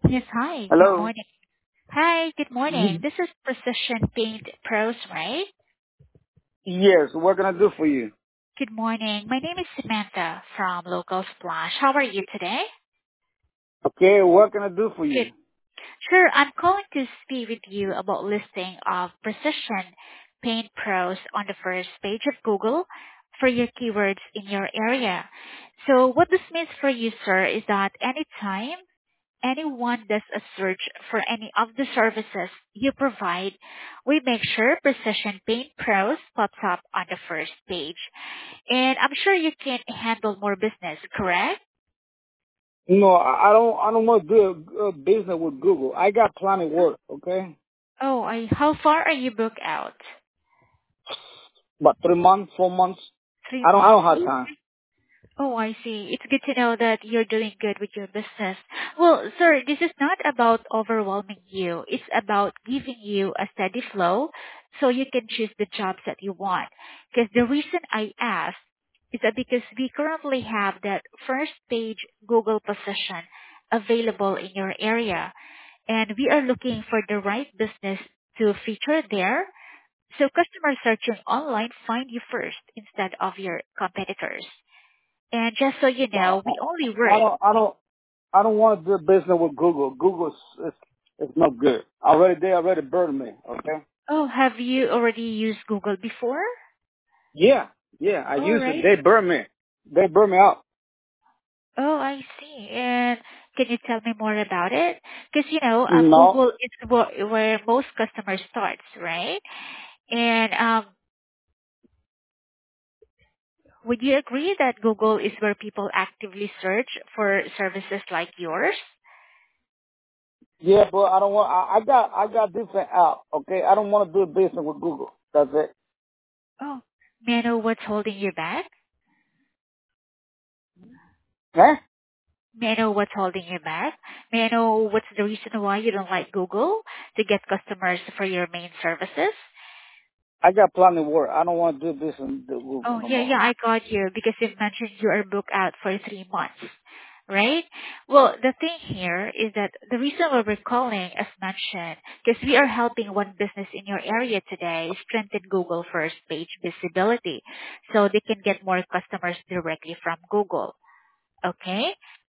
Yes, hi. Good Hello. morning. Hi, good morning. Y- This is Precision Paint Pros, right? Yes. What can I do for you? Good morning. My name is Samantha from Local Splash. How are you today? Okay. What can I do for Good. you? Sure, I'm calling to speak with you about listing of Precision Paint Pros on the first page of Google for your keywords in your area. So what this means for you, sir, is that anytime anyone does a search for any of the services you provide, we make sure Precision Paint Pros pops up on the first page. And I'm sure you can handle more business, correct? No, I don't. I don't want to do a business with Google. I got plenty of work. Okay. Oh, how far are you booked out? About 3 months, 4 months. Three I months. don't have time. Oh, I see. It's good to know that you're doing good with your business. Well, sir, this is not about overwhelming you. It's about giving you a steady flow so you can choose the jobs that you want. Because the reason I asked is that because we currently have that first page Google position available in your area, and we are looking for the right business to feature there so customers searching online find you first instead of your competitors. And just so you I, know, we only I work. don't. I don't. I don't want to do business with Google. Google is not good. They already burned me. Okay. Oh, have you already used Google before? Yeah. Yeah. I All use it. right. They burned me. They burned me out. Oh, I see. And can you tell me more about it? Because No. Google is where most customers starts, right? And would you agree that Google is where people actively search for services like yours? Yeah, but I don't want. I got different app. Okay, I don't want to do business with Google. That's it. Oh, may I know what's holding you back? Huh? May I know what's holding you back? May I know what's the reason why you don't like Google to get customers for your main services? I got plenty of work. I don't want to do business with Google Oh, no yeah, more. yeah, I got you because you mentioned you are booked out for 3 months, right? Well, the thing here is that the reason why we're calling, as mentioned, because we are helping one business in your area today strengthen Google first page visibility so they can get more customers directly from Google. Okay?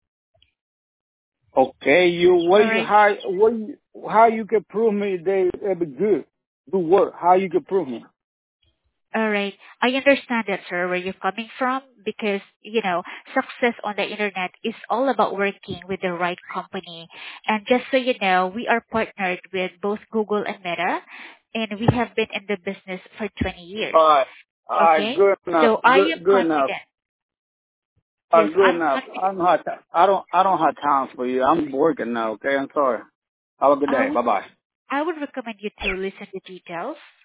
Okay, All right. how you can prove me they be good, do work? How you can prove me? All right. I understand that, sir, where you're coming from because, success on the internet is all about working with the right company. And just so you know, we are partnered with both Google and Meta, and we have been in the business for 20 years. All right, Okay? good enough, So I am good enough, confident. Yes, good I'm enough. confident. I'm not. I don't have time for you. I'm working now. Okay, I'm sorry. Have a good I day. would, Bye bye. I would recommend you to listen to details